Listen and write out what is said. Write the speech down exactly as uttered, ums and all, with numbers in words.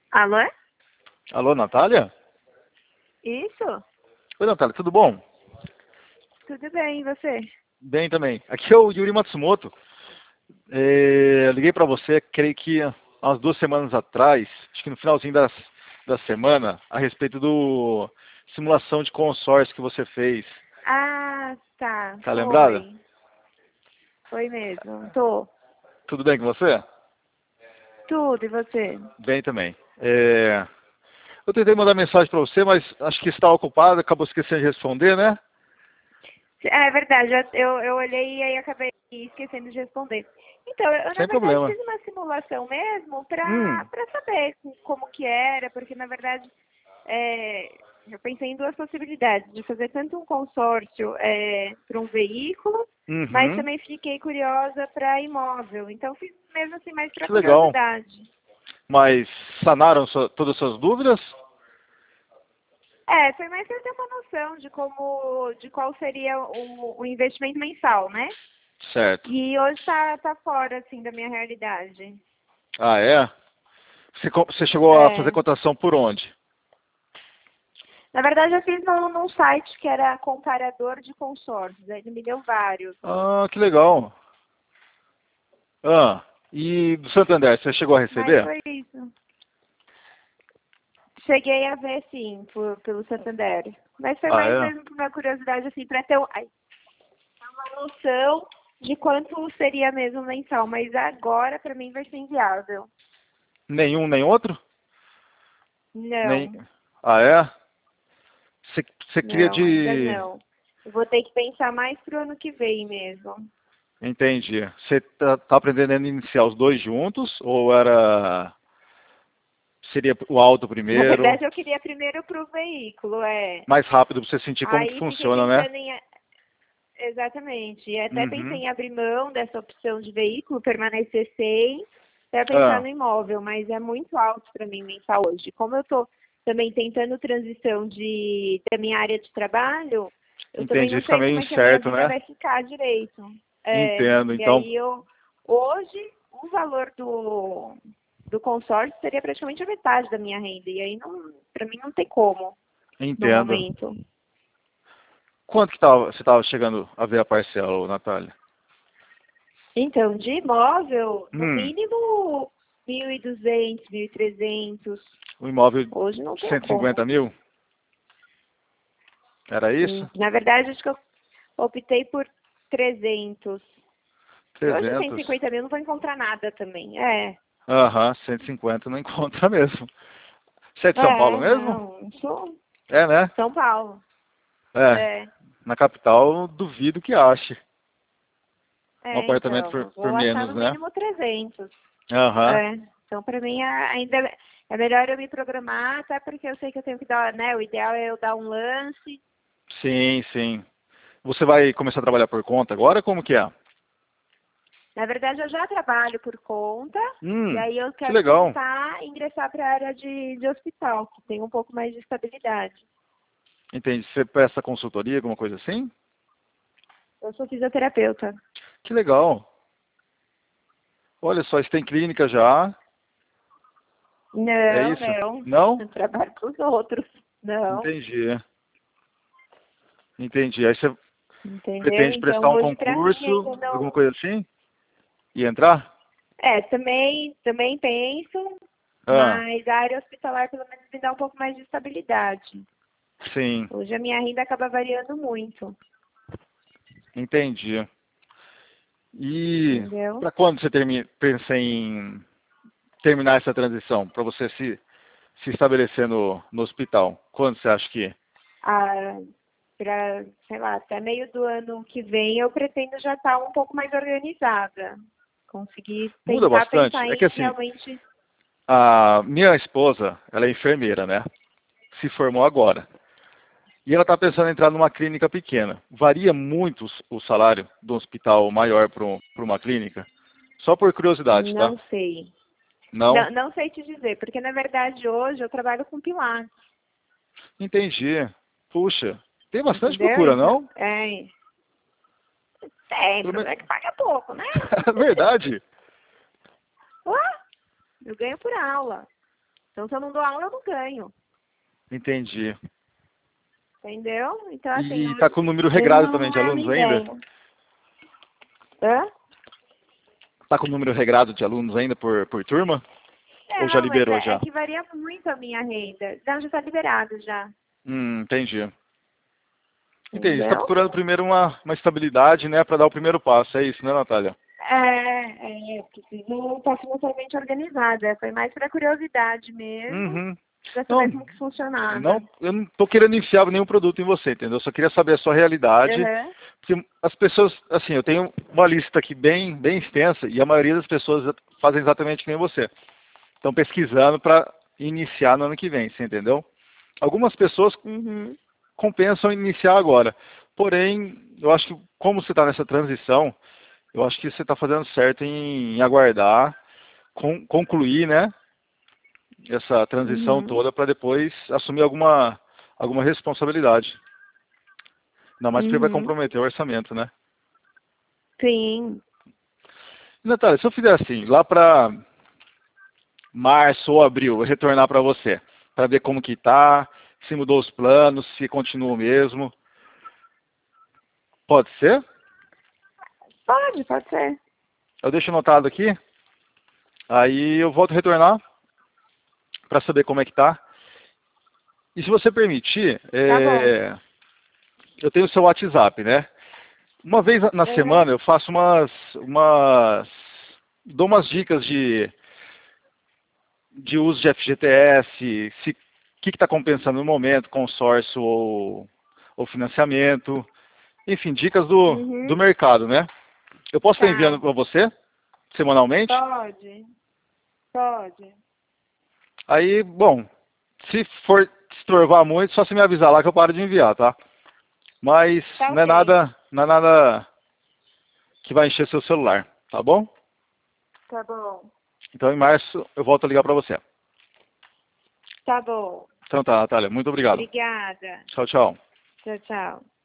Alô? Alô, Natália? Isso? Oi, Natália, tudo bom? Tudo bem, e você? Bem também. Aqui é o Yuri Matsumoto. É, eu liguei para você, creio que há umas duas semanas atrás, acho que no finalzinho das, da semana, a respeito do simulação de consórcio que você fez. Ah, tá. Tá lembrada? Foi. Foi mesmo. Tô. Tudo bem com você? Tudo, e você? Bem também. É, eu tentei mandar mensagem para você, mas acho que está ocupado, acabou esquecendo de responder, né? Ah, é verdade, eu, eu, eu olhei e aí acabei esquecendo de responder. Então, eu na Sem verdade problema. fiz uma simulação mesmo para Hum, para saber como que era, porque na verdade é, eu pensei em duas possibilidades, de fazer tanto um consórcio é, para um veículo, mas uhum, também fiquei curiosa para imóvel. Então fiz mesmo assim mais para que legal. curiosidade. Mas sanaram sua- todas as suas dúvidas? É, foi mais para ter uma noção de como, de qual seria o, o investimento mensal, né? Certo. E hoje tá, tá fora, assim, da minha realidade. Ah, é? Você, co- você chegou a fazer É. cotação por onde? Na verdade, eu fiz num, num site que era comparador de consórcios. Aí ele me deu vários. Ah, que legal. Ah, e do Santander, você chegou a Mas receber? foi isso. Cheguei a ver, sim, por, pelo Santander. Mas foi Ah, mais é? mesmo por uma curiosidade, assim, para ter um- ai, uma noção de quanto seria mesmo mensal. Mas agora, para mim, vai ser inviável. Nenhum, nem outro? Nem... Não, Ah, é? Você, você queria não, ainda de... não. Eu vou ter que pensar mais pro ano que vem mesmo. Entendi. Você tá, tá aprendendo a iniciar os dois juntos? Ou era... Seria o auto Na primeiro? verdade, eu queria primeiro para o veículo, é. Mais rápido pra você sentir como que Aí fiquei funciona, né? pensando em. Exatamente. E até pensei Uhum. em abrir mão dessa opção de veículo, permanecer sem, para pensar Ah, no imóvel, mas é muito alto para mim mensal hoje. Como eu estou também tentando transição de, da minha área de trabalho, eu também entendi. não Fica sei meio como é que a minha incerto, vida né? vai ficar direito. É, Entendo. e Então, aí eu, hoje, o valor do, do consórcio seria praticamente a metade da minha renda. E aí, não, para mim, não tem como no entendo. momento. Quanto que tava, você estava chegando a ver a parcela, ô, Natália? Então, de imóvel, no Hum, mínimo mil e duzentos, mil e trezentos. o imóvel Hoje não de tem cento e cinquenta como. mil? Era Hum, isso? Na verdade, acho que eu optei por trezentos. Que hoje cento e trezentos. cinquenta mil não vou encontrar nada também. É. Aham, cento e cinquenta não encontra mesmo. Você é de São Paulo É, mesmo? não. Sou É, né? São Paulo. É. É. Na capital, duvido que ache um É, apartamento por, então. por Vou achar menos, no né? mínimo trezentos. Aham, É. Então, para mim, é- ainda é melhor eu me programar, até porque eu sei que eu tenho que dar, né? O ideal é eu dar um lance. sim, sim. Você vai começar a trabalhar por conta agora? Como que é? Na verdade, eu já trabalho por conta, e Hum, aí eu que quero legal. tentar ingressar para a área de, de hospital, que tem um pouco mais de estabilidade. Entendi. Você presta consultoria, alguma coisa assim? Eu sou fisioterapeuta. Que legal. Olha só, você tem clínica já. É Não, isso? não. Não? Eu trabalho para os outros. Não. Entendi. Entendi. Aí você Entendeu? pretende Então, prestar um hoje, para mim, concurso, ainda alguma não. coisa assim? E entrar? É, também, também penso, Ah, mas a área hospitalar, pelo menos, me dá um pouco mais de estabilidade. sim. Hoje a minha renda acaba variando muito. Entendi. E Entendeu? para quando você termi pensa em terminar essa transição? Para você se, se estabelecer no, no hospital? Quando você acha que Ah, para, sei lá, até meio do ano que vem eu pretendo já estar um pouco mais organizada. Conseguir muda tentar bastante? pensar É que em assim, realmente. a minha esposa, ela é enfermeira, né? Se formou agora. E ela está pensando em entrar numa clínica pequena. Varia muito o salário do hospital maior para uma clínica? Só por curiosidade, tá? Não sei. Não? Não, não sei te dizer, porque na verdade hoje eu trabalho com pilates, Entendi. Puxa, tem bastante entendeu? procura, Então, não? é, tem, o Pelo problema menos- é que paga pouco, né? Verdade. Ué, eu ganho por aula. Então, se eu não dou aula, eu não ganho. Entendi. Entendeu? Então, assim, E tá com o número hoje regrado não, também não de é a alunos minha ainda? ideia. Hã? Tá com o número regrado de alunos ainda por, por turma? Ou já Não, mas liberou é, é já? que varia muito a minha renda. Não, já está liberado já. Hum, entendi. Entendi. Você está Entendeu? procurando primeiro uma, uma estabilidade, né, para dar o primeiro passo. É isso, né, Natália? É, é, preciso estar financeiramente organizada. Foi mais para curiosidade mesmo, Uhum. para saber Não, como que funcionava. não, eu não tô querendo enfiar nenhum produto em você, entendeu? Eu só queria saber a sua realidade. Uhum. Porque as pessoas, assim, eu tenho uma lista aqui bem, bem extensa e a maioria das pessoas fazem exatamente que nem você. Estão pesquisando para iniciar no ano que vem, você entendeu? Algumas pessoas Uhum. compensam iniciar agora. Porém, eu acho que como você está nessa transição, eu acho que você está fazendo certo em, em aguardar, con, concluir, né, essa transição Uhum. toda para depois assumir alguma, alguma responsabilidade. Ainda mais porque vai Uhum. comprometer o orçamento, né? Sim. E, Natália, se eu fizer assim, lá para março ou abril, eu retornar para você, para ver como que tá, se mudou os planos, se continua o mesmo, pode ser? Pode, pode ser. Eu deixo anotado aqui, aí eu volto a retornar para saber como é que tá. E se você permitir, Tá bom. é, eu tenho o seu WhatsApp, né? Uma vez na Uhum. semana eu faço umas, umas, dou umas dicas de, de uso de F G T S, se, o que está compensando no momento, consórcio ou, ou financiamento, enfim, dicas do, do Uhum. mercado, né? Eu posso estar enviando Tá. para você, semanalmente? Pode. Pode. Aí, bom, se for te estorvar muito, só se me avisar lá que eu paro de enviar, tá? Mas Tá não é ok. nada, não é nada que vai encher seu celular, tá bom? Tá bom. Então em março eu volto a ligar para você. Tá bom. Então tá, Natália, muito obrigado. Obrigada. Tchau, tchau. Tchau, tchau.